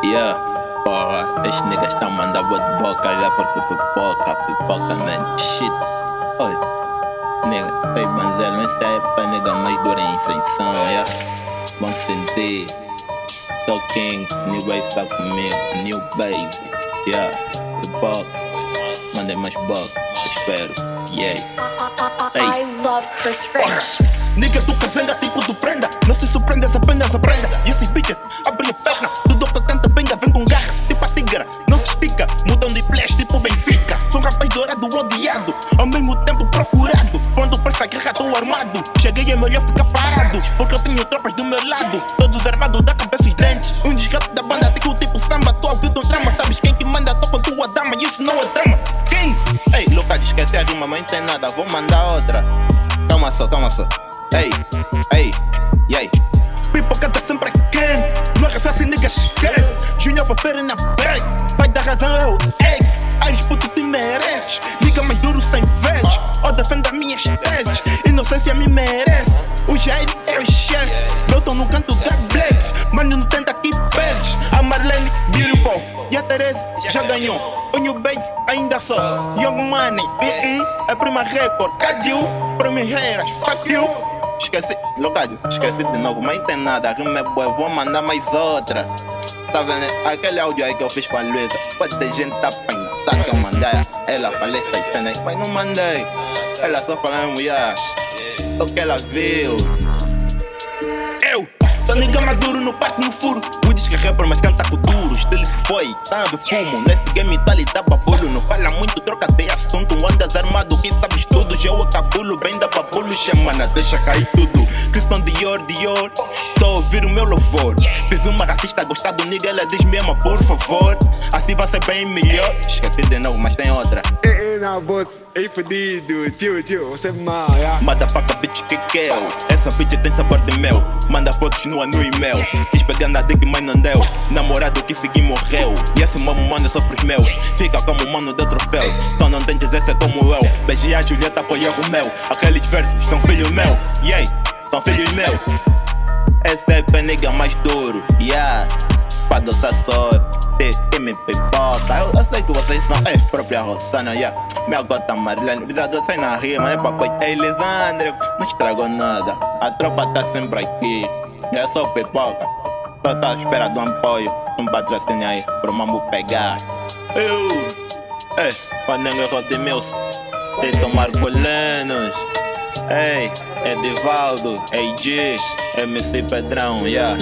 Yeah, porra, estes niggas estão mandando boa de boca já porque pipoca, man, shit. Oi, nigga, ei, banzelo, nessa época, nigga, mais dura em ascensão, yeah. Bom sentir, sou king, new way está comigo, new baby, yeah. Pipoca, mandei mais boca, espero, yeah. I love Chris Rich. Nigga, tu cazenga tipo do prenda. Não se surpreendas, apenas aprenda. E esses bitches abrem a perna. Tudo que canta benga, vem com garra. Tipo a tigra, não se estica. Mudam de flash tipo Benfica. Sou um rapaz dourado, odiado. Ao mesmo tempo procurado. Quando pensa a guerra, tô armado. Cheguei, é melhor ficar parado. Porque eu tenho tropas do meu lado. Todos armados da cabeça e dentes. Um desgaste da banda, tem que o tipo samba. Tô ouvindo um drama, sabes quem que manda? Tô com tua dama, e isso não é drama. Quem? Ei, Lucas, esquece a rima, mas não tem nada. Vou mandar outra. Calma só. Ei, yay. Pipoca tá sempre quente. Não é só assim, nigga, esquece. Junior foi feira na back. Pai da razão é o egg. Ai, puto, te mereces. Nigga mais duro sem vezes. Ou defende as minhas teses. Inocência me merece. O Jair é o chefe. Eu tô no canto da Blacks. Mano, não tenta aqui pedes. A Marlene, beautiful. E a Teresa já ganhou. O New Base ainda só. Young Money, é prima record. Cadê o? Primeiras, fuck you. Esqueci, Locádio, esqueci de novo, mas não tem nada, a rima é boa, vou mandar mais outra. Tá vendo? Aquele áudio aí que eu fiz com a Luísa, pode ter gente tá pensando que eu mandei. Ela falei essas cenas, mas não mandei. Ela só falou mulher, o que ela viu. Eu sou nigga maduro no parque no furo. O diz que é rapper, mas canta com duro. Estilo se foi, tá de fumo. Nesse game tá ali, dá babulho. Não fala muito, troca de assunto. Andas armado, que sabes tudo. Eu acabulo, bem da babulho. Chamana, deixa cair tudo. Cristão Dior. Tô a ouvir o meu louvor. Fiz uma racista, gostar do nigga, ela diz me ama, por favor. Assim vai ser bem melhor. Esqueci de novo, mas tem outra. Não, boss, ei fodido, tio, você é mal, yeah. Motherfucker, bitch, que eu? Essa bitch tem sabor de mel. Manda fotos no e-mail. Quis pegar na dick, mas não deu. Namorado que segui morreu. E esse mano só pros meus. Fica como mano de troféu. Então não tentes essa como eu. Beijei a Julieta, foi erro meu. Aqueles versos são filhos meu. Yeah, são filhos meu. Esse é o nigga mais duro. Yeah, pra adoçar só. Me pipoca. Eu sei que vocês são própria Rossana, yeah. Minha gota Marlene, vida doce sai na rima, é papai. Ei, Lisandro, não estragou nada. A tropa tá sempre aqui. É só pipoca. Só tá à espera do apoio. Não bate assim aí, pro mambo pegar. Quando ninguém roda meus, tem tomar colenos. Ei, Edivaldo, AG, MC Pedrão, yeah.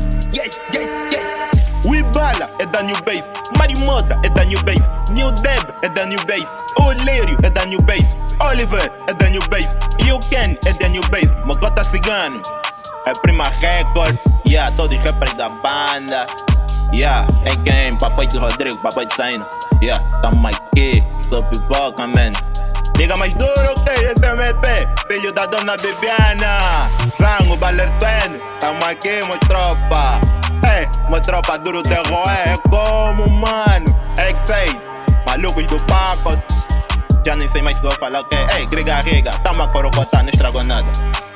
Wibala é da New Base, Mario Moda é da New Base, New Deb é da New Base, Olério é da New Base, Oliver é da New Base, You Ken é da New Base, Mogota Cigano é prima record, yeah, todos rappers da banda, yeah, quem? Papai de Rodrigo, papai de Saina, yeah, tamo aqui, sou pipoca, man. Diga mais duro que esse MP, filho da dona Bibiana, Sango, Balerteno, tamo aqui, meu tropa. Uma tropa duro de roé, é como mano. É que sei, malucos do Pacos. Já nem sei mais se vou falar o que. Ei, grega, tamo a corocotar, não estragou nada.